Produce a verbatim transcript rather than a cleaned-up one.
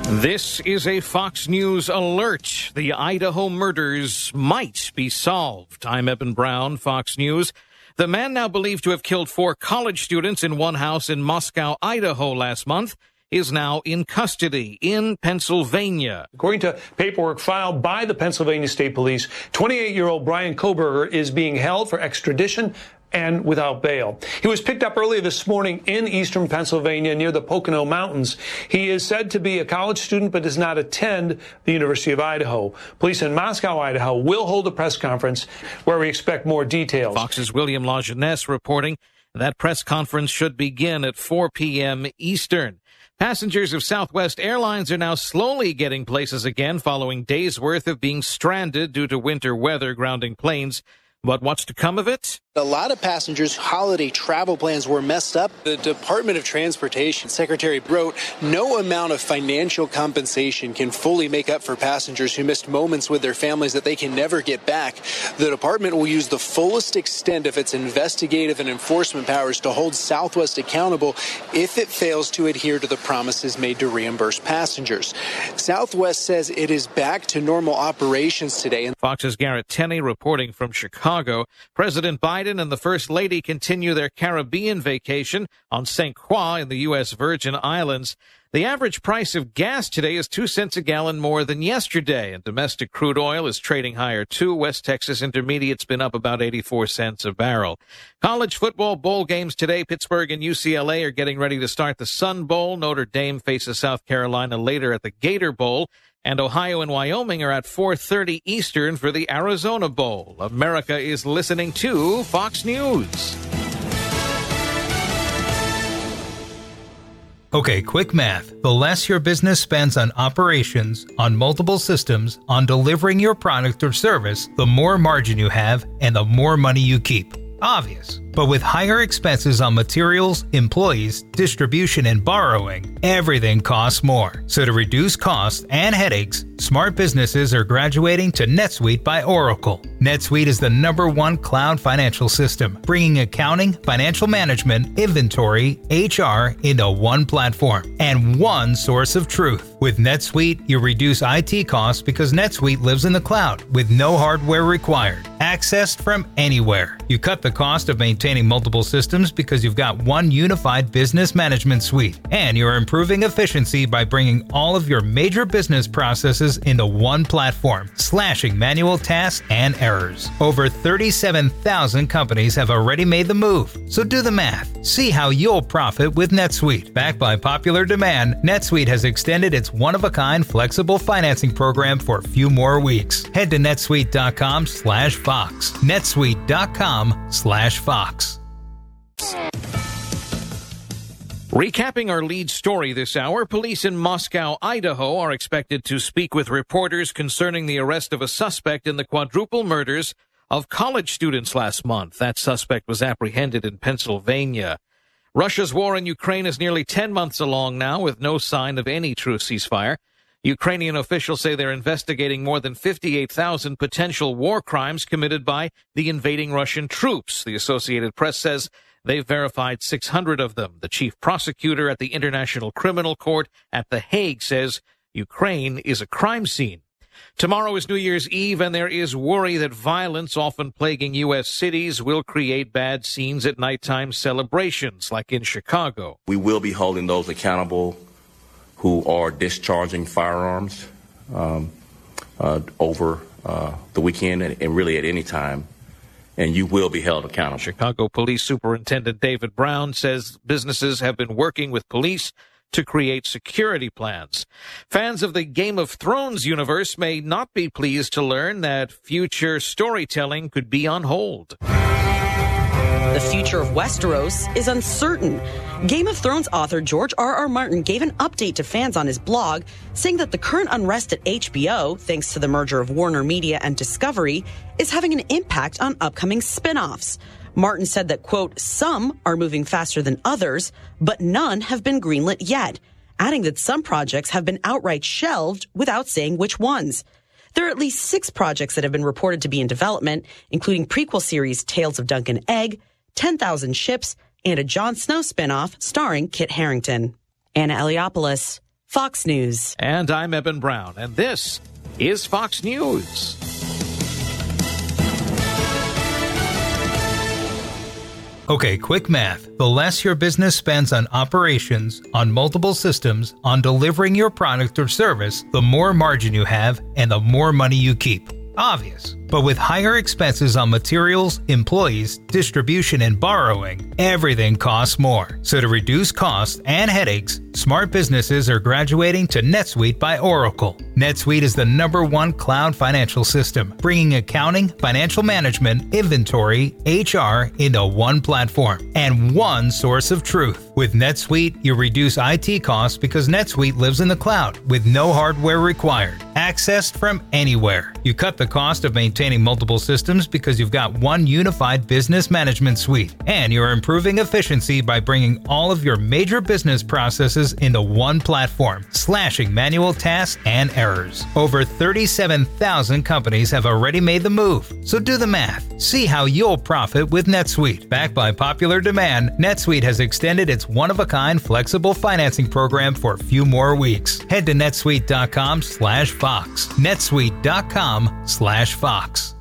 This is a Fox News alert. The Idaho murders might be solved. I'm Eben Brown, Fox News. The man now believed to have killed four college students in one house in Moscow, Idaho last month is now in custody in Pennsylvania. According to paperwork filed by the Pennsylvania State Police, twenty-eight-year-old Brian Koberger is being held for extradition and without bail. He was picked up earlier this morning in eastern Pennsylvania near the Pocono Mountains. He is said to be a college student but does not attend the University of Idaho. Police in Moscow, Idaho will hold a press conference where we expect more details. Fox's William Lajeunesse reporting that press conference should begin at four p.m. Eastern. Passengers of Southwest Airlines are now slowly getting places again following days' worth of being stranded due to winter weather grounding planes. But what's to come of it? A lot of passengers' holiday travel plans were messed up. The Department of Transportation Secretary wrote, no amount of financial compensation can fully make up for passengers who missed moments with their families that they can never get back. The department will use the fullest extent of its investigative and enforcement powers to hold Southwest accountable if it fails to adhere to the promises made to reimburse passengers. Southwest says it is back to normal operations today. Fox's Garrett Tenney reporting from Chicago. President Biden and the First Lady continue their Caribbean vacation on Saint Croix in the U S Virgin Islands. The average price of gas today is two cents a gallon more than yesterday, and domestic crude oil is trading higher too. West Texas Intermediate's been up about eighty-four cents a barrel. College football bowl games today. Pittsburgh and U C L A are getting ready to start the Sun Bowl. Notre Dame faces South Carolina later at the Gator Bowl. And Ohio and Wyoming are at four thirty Eastern for the Arizona Bowl. America is listening to Fox News. Okay, quick math. The less your business spends on operations, on multiple systems, on delivering your product or service, the more margin you have and the more money you keep. Obvious. But with higher expenses on materials, employees, distribution, and borrowing, everything costs more. So to reduce costs and headaches, smart businesses are graduating to NetSuite by Oracle. NetSuite is the number one cloud financial system, bringing accounting, financial management, inventory, H R into one platform and one source of truth. With NetSuite, you reduce I T costs because NetSuite lives in the cloud with no hardware required, accessed from anywhere. You cut the cost of maintaining multiple systems because you've got one unified business management suite, and you're improving efficiency by bringing all of your major business processes into one platform, slashing manual tasks and errors. Over thirty-seven thousand companies have already made the move, so do the math. See how you'll profit with NetSuite. Backed by popular demand, NetSuite has extended its one-of-a-kind flexible financing program for a few more weeks. Head to netsuite.com slash Fox. netsuite.com slash Fox. Recapping our lead story this hour, police in Moscow, Idaho are expected to speak with reporters concerning the arrest of a suspect in the quadruple murders of college students last month. That suspect was apprehended in Pennsylvania. Russia's war in Ukraine is nearly ten months along now with no sign of any true ceasefire. Ukrainian officials say they're investigating more than fifty-eight thousand potential war crimes committed by the invading Russian troops. The Associated Press says they've verified six hundred of them. The chief prosecutor at the International Criminal Court at The Hague says Ukraine is a crime scene. Tomorrow is New Year's Eve, and there is worry that violence often plaguing U S cities will create bad scenes at nighttime celebrations, like in Chicago. We will be holding those accountable who are discharging firearms um, uh, over uh, the weekend and, and really at any time, and you will be held accountable. Chicago Police Superintendent David Brown says businesses have been working with police to create security plans. Fans of the Game of Thrones universe may not be pleased to learn that future storytelling could be on hold. The future of Westeros is uncertain. Game of Thrones author George R R. Martin gave an update to fans on his blog, saying that the current unrest at H B O, thanks to the merger of Warner Media and Discovery, is having an impact on upcoming spin-offs. Martin said that, quote, some are moving faster than others, but none have been greenlit yet, adding that some projects have been outright shelved without saying which ones. There are at least six projects that have been reported to be in development, including prequel series Tales of Dunk and Egg, ten thousand Ships, and a Jon Snow spinoff starring Kit Harington. Anna Eliopoulos, Fox News. And I'm Eben Brown, and this is Fox News. Okay, quick math. The less your business spends on operations, on multiple systems, on delivering your product or service, the more margin you have and the more money you keep. Obvious. But with higher expenses on materials, employees, distribution, and borrowing, everything costs more. So to reduce costs and headaches, smart businesses are graduating to NetSuite by Oracle. NetSuite is the number one cloud financial system, bringing accounting, financial management, inventory, H R into one platform and one source of truth. With NetSuite, you reduce I T costs because NetSuite lives in the cloud with no hardware required, accessed from anywhere. You cut the cost of maintaining multiple systems because you've got one unified business management suite, and you're improving efficiency by bringing all of your major business processes into one platform, slashing manual tasks and errors. Over thirty-seven thousand companies have already made the move, so do the math. See how you'll profit with NetSuite. Backed by popular demand, NetSuite has extended its one-of-a-kind flexible financing program for a few more weeks. Head to netsuite dot com slash fox. netsuite dot com slash fox.